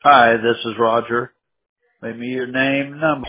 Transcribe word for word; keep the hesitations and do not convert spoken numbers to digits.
Hi, this is Roger. Leave me your name, number.